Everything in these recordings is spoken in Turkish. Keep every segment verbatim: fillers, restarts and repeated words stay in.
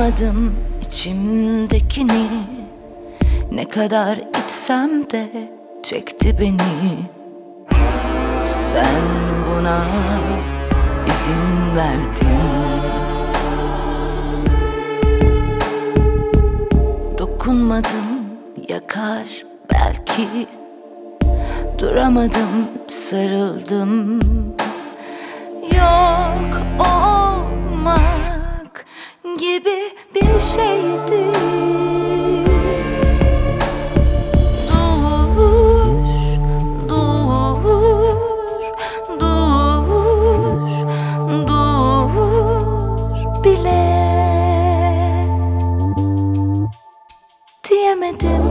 Tutamadım içimdekini, ne kadar içsem de çekti beni. Sen buna izin verdin. Dokunmadım, yakar belki. Duramadım, sarıldım. Yok olmak gibi bir şeydi. Dur, dur, dur, dur bile diyemedim.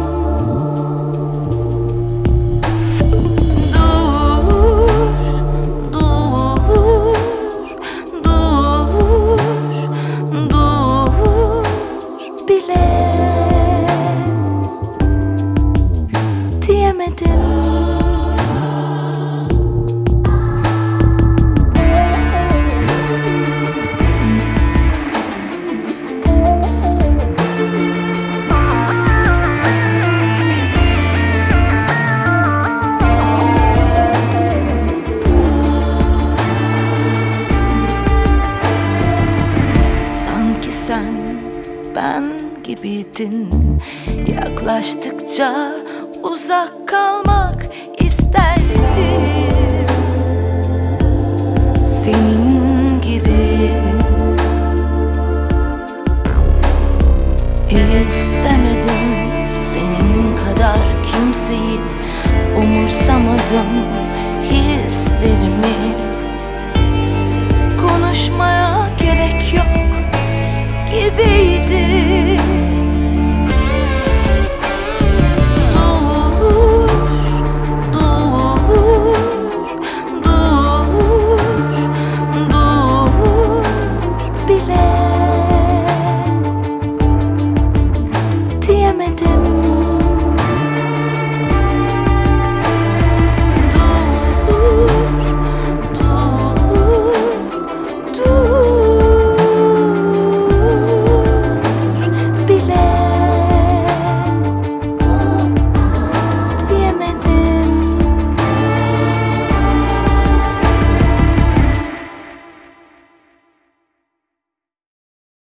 Sanki sen ben gibiydin. Yaklaştıkça uzak kalmak isterdim. Senin gibi istemedim, senin kadar kimseyi umursamadım. Hislerimi